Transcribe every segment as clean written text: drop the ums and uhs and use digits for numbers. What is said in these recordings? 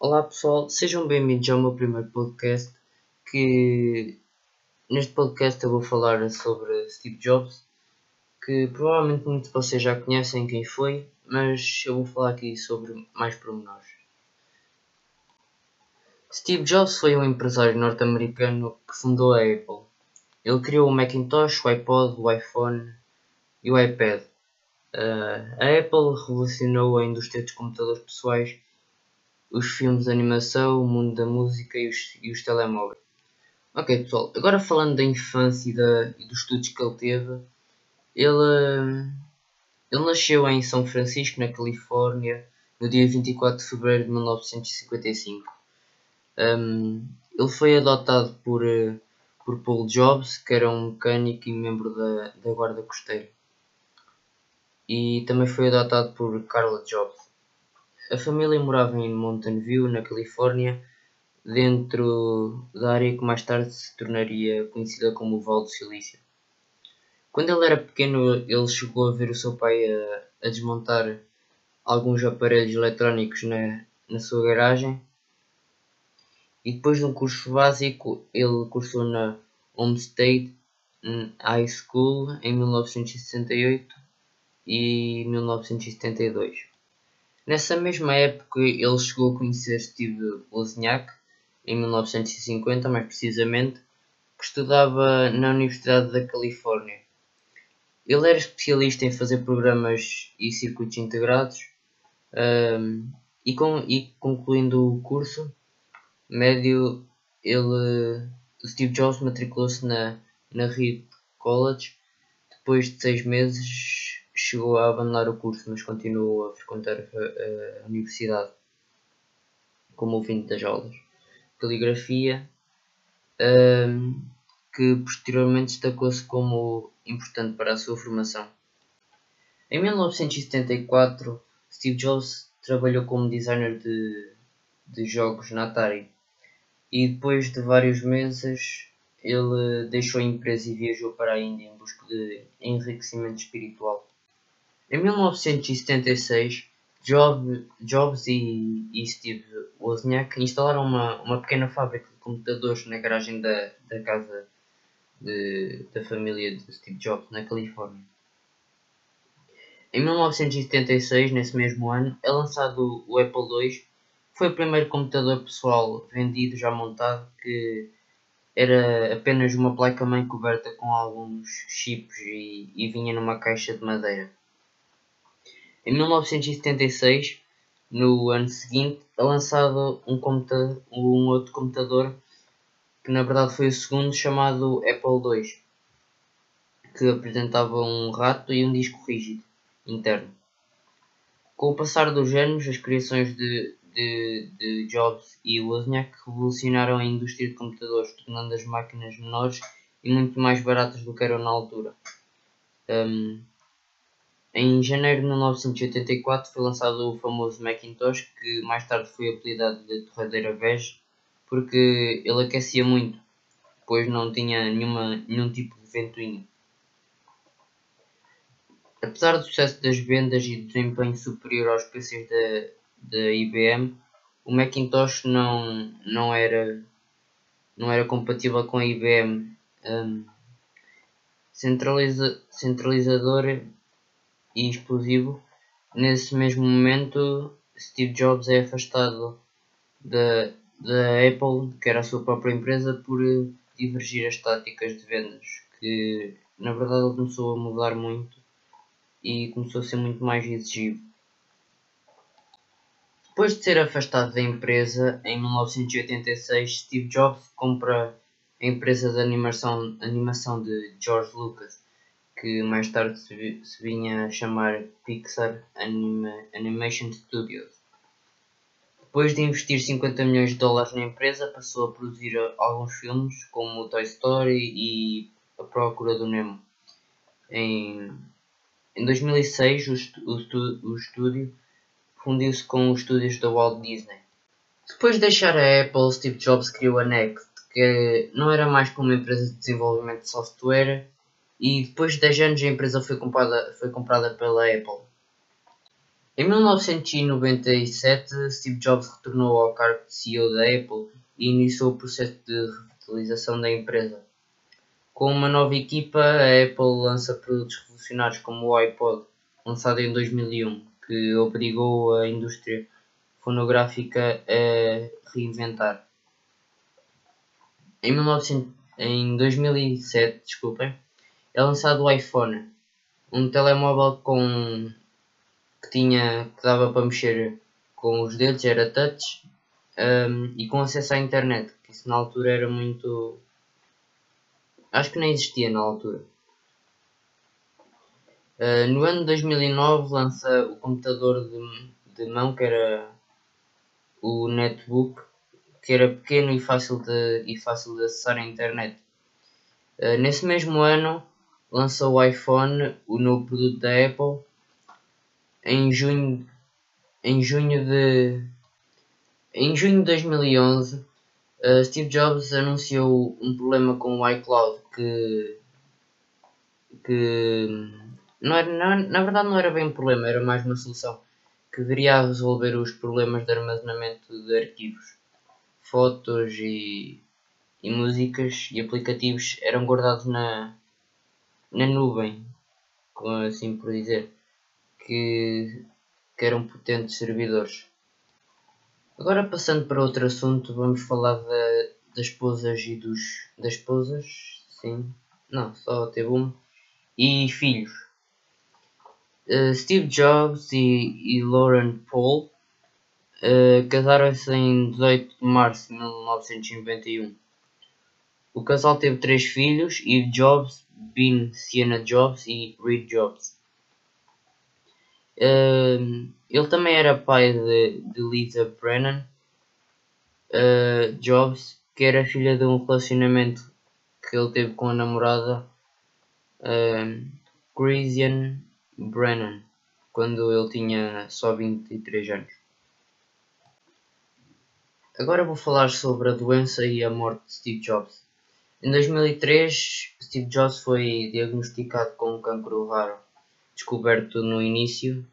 Olá pessoal, sejam bem-vindos ao meu primeiro podcast, que neste podcast eu vou falar sobre Steve Jobs, que provavelmente muitos de vocês já conhecem quem foi, mas eu vou falar aqui sobre mais pormenores. Steve Jobs foi um empresário norte-americano que fundou a Apple. Ele criou o Macintosh, o iPod, o iPhone e o iPad. A Apple revolucionou a indústria dos computadores pessoais, os filmes de animação, o mundo da música e os telemóveis. Ok pessoal, agora falando da infância e dos estudos que ele teve, ele, ele nasceu em São Francisco, na Califórnia, no dia 24 de fevereiro de 1955. Ele foi adotado por Paul Jobs, que era um mecânico e membro da Guarda Costeira. E também foi adotado por Carla Jobs. A família morava em Mountain View, na Califórnia, dentro da área que mais tarde se tornaria conhecida como o Vale do Silício. Quando ele era pequeno, ele chegou a ver o seu pai a desmontar alguns aparelhos eletrónicos na sua garagem, e depois de um curso básico, ele cursou na Homestead High School em 1968 e 1972. Nessa mesma época, ele chegou a conhecer Steve Wozniak, em 1950 mais precisamente, que estudava na Universidade da Califórnia. Ele era especialista em fazer programas e circuitos integrados, e concluindo o curso médio, Steve Jobs matriculou-se na Reed College. Depois de 6 meses chegou a abandonar o curso, mas continuou a frequentar a universidade como ouvinte das aulas. Caligrafia, que posteriormente destacou-se como importante para a sua formação. Em 1974, Steve Jobs trabalhou como designer de jogos na Atari, e depois de vários meses ele deixou a empresa e viajou para a Índia em busca de enriquecimento espiritual. Em 1976, Jobs e Steve Wozniak instalaram uma pequena fábrica de computadores na garagem da casa da família de Steve Jobs, na Califórnia. Em 1976, nesse mesmo ano, é lançado o Apple II. Foi o primeiro computador pessoal vendido já montado, que era apenas uma placa-mãe coberta com alguns chips e vinha numa caixa de madeira. Em 1976, no ano seguinte, é lançado um outro computador, que na verdade foi o segundo, chamado Apple II, que apresentava um rato e um disco rígido interno. Com o passar dos anos, as criações de Jobs e Wozniak revolucionaram a indústria de computadores, tornando as máquinas menores e muito mais baratas do que eram na altura. Em janeiro de 1984 foi lançado o famoso Macintosh, que mais tarde foi apelidado de torradeira bege, porque ele aquecia muito, pois não tinha nenhum tipo de ventoinha. Apesar do sucesso das vendas e do desempenho superior aos PCs da IBM, o Macintosh não era compatível com a IBM. Centralizador e explosivo. Nesse mesmo momento, Steve Jobs é afastado da Apple, que era a sua própria empresa, por divergir as táticas de vendas, que na verdade ele começou a mudar muito e começou a ser muito mais exigivo. Depois de ser afastado da empresa, em 1986, Steve Jobs compra a empresa de animação de George Lucas, que mais tarde se vinha a chamar Pixar Animation Studios. Depois de investir 50 milhões de dólares na empresa, passou a produzir alguns filmes, como Toy Story e A Procura do Nemo. Em 2006, o estúdio fundiu-se com os estúdios da Walt Disney. Depois de deixar a Apple, Steve Jobs criou a Next, que não era mais que uma empresa de desenvolvimento de software, e depois de 10 anos a empresa foi comprada pela Apple. Em 1997, Steve Jobs retornou ao cargo de CEO da Apple e iniciou o processo de revitalização da empresa. Com uma nova equipa, a Apple lança produtos revolucionários como o iPod, lançado em 2001, que obrigou a indústria fonográfica a reinventar. Em 2007, desculpem, é lançado o iPhone, um telemóvel que dava para mexer com os dedos, era touch, e com acesso à internet, que isso na altura era muito. Acho que nem existia na altura. No ano de 2009 lança o computador de mão, que era o netbook, que era pequeno e fácil de acessar a internet. Nesse mesmo ano lança o iPhone, o novo produto da Apple. Em junho, em junho de em junho de 2011, Steve Jobs anunciou um problema com o iCloud que na verdade não era bem um problema, era mais uma solução que viria a resolver os problemas de armazenamento de arquivos. Fotos e músicas e aplicativos eram guardados na nuvem, assim por dizer, que eram potentes servidores. Agora passando para outro assunto, vamos falar das esposas das esposas, sim, não, só teve uma, e filhos. Steve Jobs e Lauren Paul casaram-se em 18 de março de 1991. O casal teve 3 filhos: Eve Jobs, Ben Sienna Jobs e Reed Jobs. Ele também era pai de Lisa Brennan Jobs, que era filha de um relacionamento que ele teve com a namorada Christian Brennan, quando ele tinha só 23 anos. Agora vou falar sobre a doença e a morte de Steve Jobs. Em 2003, Steve Jobs foi diagnosticado com um cancro raro, descoberto no início,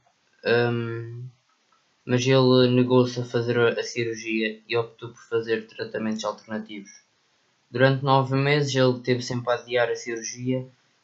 mas ele negou-se a fazer a cirurgia e optou por fazer tratamentos alternativos. Durante 9 meses ele teve sempre a adiar a cirurgia,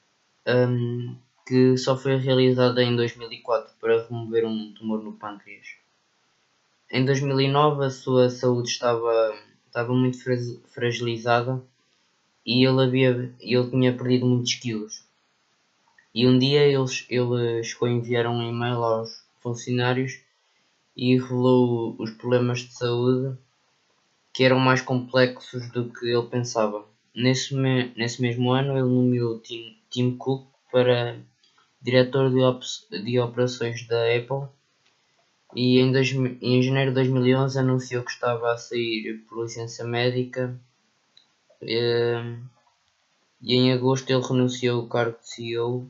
que só foi realizada em 2004 para remover um tumor no pâncreas. Em 2009 a sua saúde estava muito fragilizada e ele tinha perdido muitos quilos. E um dia ele chegou a enviar um e-mail aos funcionários e revelou os problemas de saúde, que eram mais complexos do que ele pensava. Nesse mesmo ano ele nomeou Tim Cook para diretor de operações da Apple e em janeiro de 2011 anunciou que estava a sair por licença médica, e em agosto ele renunciou ao cargo de CEO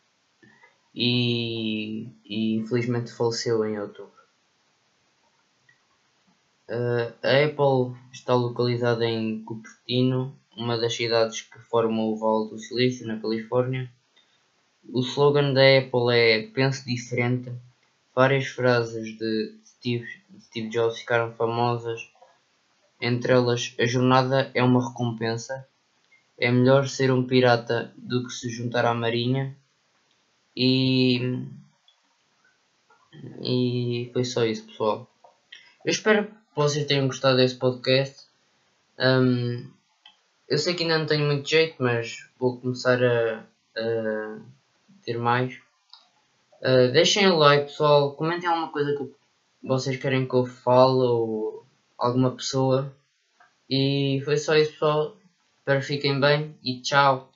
e infelizmente faleceu em outubro. A Apple está localizada em Cupertino, uma das cidades que formam o Vale do Silício, na Califórnia. O slogan da Apple é "Pense diferente". Várias frases de Steve Jobs ficaram famosas, entre elas: "A jornada é uma recompensa", "É melhor ser um pirata do que se juntar à marinha", e foi só isso, pessoal. Eu espero que vocês tenham gostado desse podcast. Eu sei que ainda não tenho muito jeito, mas vou começar a ter mais. Deixem o like, pessoal. Comentem alguma coisa que vocês querem que eu fale ou alguma pessoa. E foi só isso, pessoal. Espero que fiquem bem e tchau.